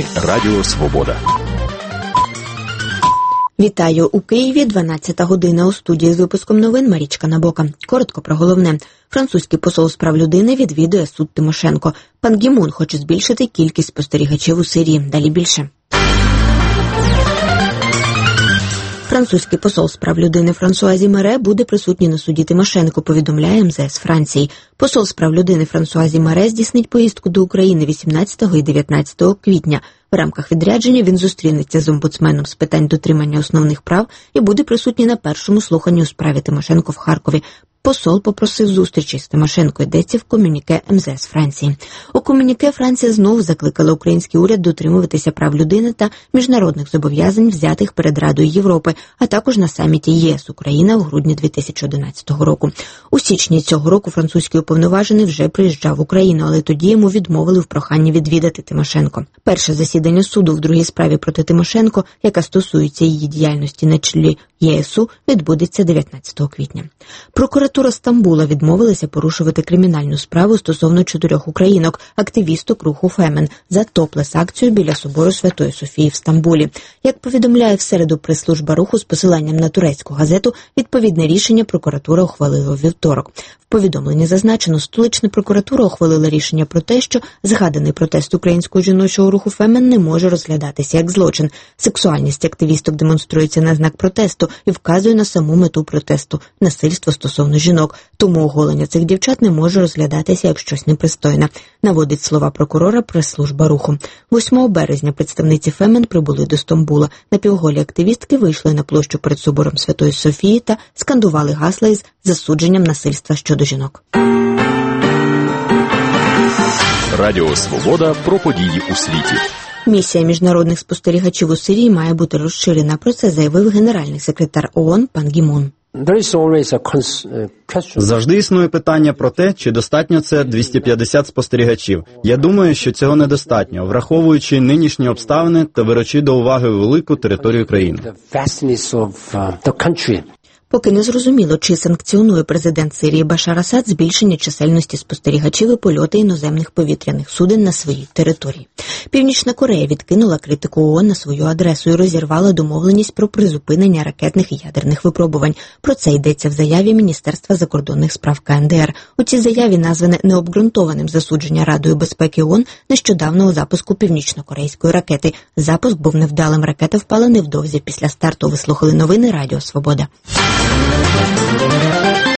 ефірі Радіо Свобода. Вітаю! У Києві 12 година. У студії з випуском новин Марічка Набока. Коротко про головне. Французький посол з прав людини відвідує суд Тимошенко. Пан Гі Мун хоче збільшити кількість спостерігачів у Сирії. Далі більше. Французький посол з прав людини Франсуазі Мере буде присутній на суді Тимошенко, повідомляє МЗС Франції. Посол з прав людини Франсуазі Мере здійснить поїздку до України 18 і 19 квітня. В рамках відрядження він зустрінеться з омбудсменом з питань дотримання основних прав і буде присутній на першому слуханні у справі Тимошенко в Харкові. Посол попросив зустрічі з Тимошенко, йдеться в комюніке МЗС Франції. У комюніке Франція знову закликала український уряд дотримуватися прав людини та міжнародних зобов'язань, взятих перед Радою Європи, а також на саміті ЄС-Україна в грудні 2011 року. У січні цього року французький уповноважений вже приїжджав в Україну, але тоді йому відмовили в проханні відвідати Тимошенко. Перше засідання суду в другій справі проти Тимошенко, яка стосується її діяльності на чолі ЄСу, відбудеться 19 квітня. Прокуратура Стамбула відмовилася порушувати кримінальну справу стосовно 4 українок, активісток руху «Фемен», за топлес-акцію біля собору Святої Софії в Стамбулі. Як повідомляє в середу прес-служба руху з посиланням на турецьку газету, відповідне рішення прокуратура ухвалила у вівторок. В повідомленні зазначено, столична прокуратура ухвалила рішення про те, що згаданий протест українського жіночого руху «Фемен» не може розглядатися як злочин. Сексуальність активісток демонструється на знак протесту і вказує на саму мету протесту – насильство стосовно жінок. Тому оголення цих дівчат не може розглядатися як щось непристойне, наводить слова прокурора прес-служба руху. 8 березня представниці «Фемен» прибули до Стамбула. Напівголі активістки вийшли на площу перед собором Святої Софії та скандували гасла із засудженням насильства щодо жінок. Радіо Свобода про події у світі. Місія міжнародних спостерігачів у Сирії має бути розширена. Про це заявив генеральний секретар ООН пан Гі Мун. Завжди існує питання про те, чи достатньо це 250 спостерігачів. Я думаю, що цього недостатньо, враховуючи нинішні обставини та беручи до уваги велику територію країни. Поки не зрозуміло, чи санкціонує президент Сирії Башар Асад збільшення чисельності спостерігачів і польоти іноземних повітряних суден на своїй території. Північна Корея відкинула критику ООН на свою адресу і розірвала домовленість про призупинення ракетних і ядерних випробувань. Про це йдеться в заяві Міністерства закордонних справ КНДР. У цій заяві назване необґрунтованим засудження Радою безпеки ООН нещодавнього запуску північно-корейської ракети. Запуск був невдалим, ракета впала невдовзі після старту. Ви слухали новини Радіо Свобода.